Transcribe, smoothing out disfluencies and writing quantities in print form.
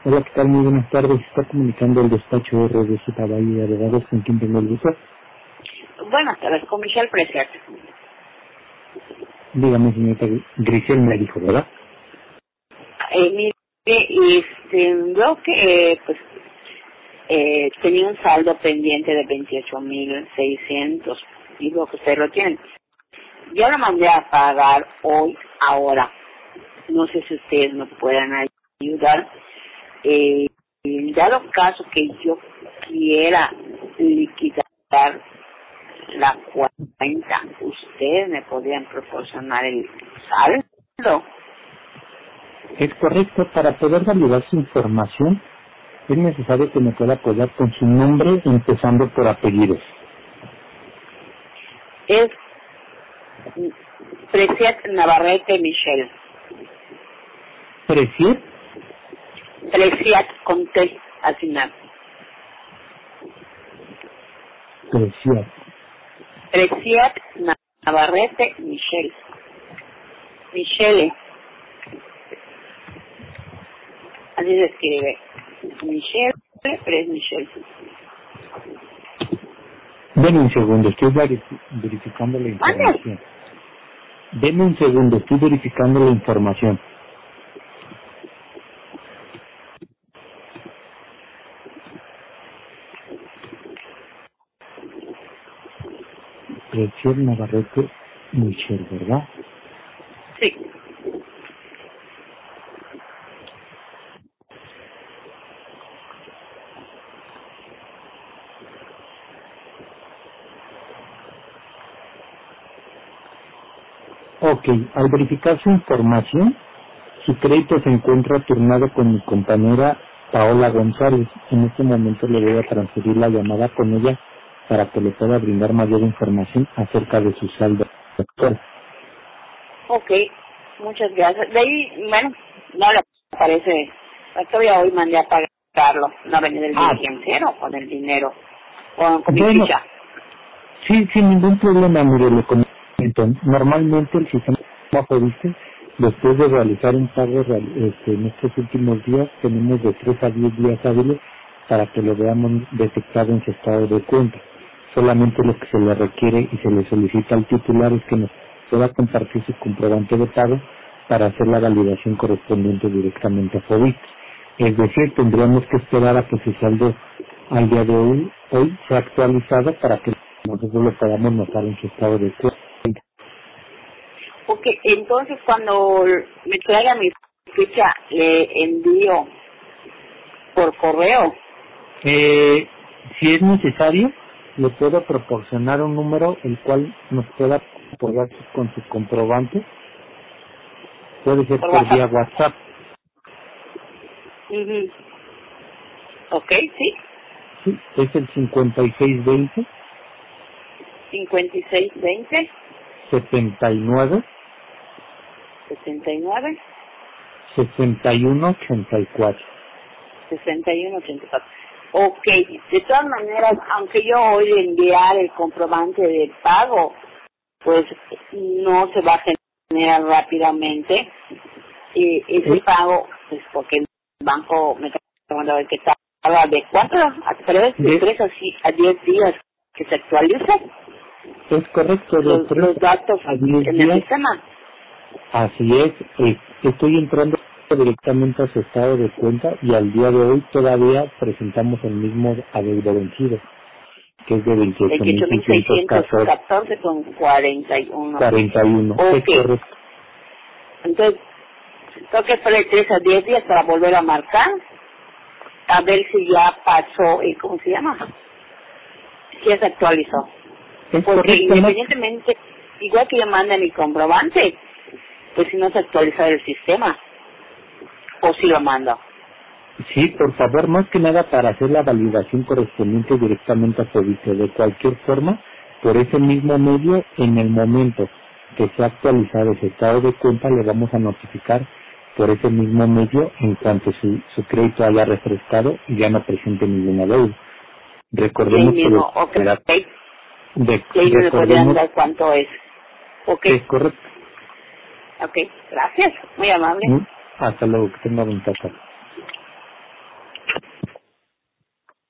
Hola, ¿qué tal? Muy buenas tardes. Está comunicando el despacho RDC Valle de Abogados, con quien tengo el gusto. Buenas tardes, con Michelle Preciat. Dígame, señorita Grisel, me dijo, ¿verdad? Mire, veo que tenía un saldo pendiente de 28,600 y veo que usted lo tiene. Yo lo mandé a pagar hoy, ahora. No sé si ustedes me puedan ayudar. Dado caso que yo quiera liquidar la cuenta, ustedes me podrían proporcionar el saldo. Es correcto. Para poder validar su información, es necesario que me pueda apoyar con su nombre, empezando por apellidos. Es Preciat Navarrete Michelle. ¿Preciat? Preciat con T al final. Preciat. Preciat Navarrete Michelle. Michelle. Así se escribe. Michelle, pero es Michelle. Deme un segundo, estoy verificando la información. Deme un segundo, estoy verificando la información. Preciat Navarrete Michelle, ¿verdad? Sí. Ok, al verificar su información, su crédito se encuentra turnado con mi compañera Paola González. En este momento le voy a transferir la llamada con ella para que le pueda brindar mayor información acerca de su saldo actual. Ok, muchas gracias. De ahí, bueno, no le parece. Todavía hoy mandé a pagarlo. No venía del financiero con el dinero. Con mi ficha. Sí, sin ningún problema, mire, le comento. Normalmente el sistema Fobiste, después de realizar un pago en estos últimos días, tenemos de 3 a 10 días hábiles para que lo veamos detectado en su estado de cuenta. Solamente lo que se le requiere y se le solicita al titular es que nos pueda compartir su comprobante de pago para hacer la validación correspondiente directamente a Fobiste. Es decir, tendríamos que esperar a que su saldo al día de hoy sea actualizado para que nosotros lo podamos notar en su estado de cuenta. Ok, entonces cuando me traiga mi ficha, le envío por correo. Si es necesario, le puedo proporcionar un número el cual nos pueda apoyar con su comprobante. Puede ser por vía WhatsApp. Ok, sí. Sí, es el 5620 5620 79 69 6184. 6184. Ok, de todas maneras, aunque yo hoy le enviar el comprobante de pago, pues no se va a generar rápidamente ese pago, pues porque el banco me está preguntando que tarda de 4 a 3, de 3 a 10 días que se actualice Es correcto, los datos a 10 en días. el sistema. Así es, estoy entrando directamente a su estado de cuenta y al día de hoy todavía presentamos el mismo adeudo vencido, que es de 28,614 con 41. 41, Okay. es correcto. Entonces, tengo que esperar 3 a 10 días para volver a marcar, a ver si ya pasó, ¿cómo se llama? Si ya se actualizó. Es Porque correcto, independientemente, igual que yo mande mi comprobante, pues si no se actualiza el sistema, o si lo mando. Sí, por favor, más que nada para hacer la validación correspondiente directamente a Fobiste. De cualquier forma, por ese mismo medio, en el momento que se ha actualizado ese estado de cuenta, le vamos a notificar por ese mismo medio en cuanto su crédito haya refrescado y ya no presente ninguna deuda. Recordemos que me podrían dar cuánto es. Ok. Es correcto. Ok, gracias, muy amable. Hasta luego, que tenga buen tarde.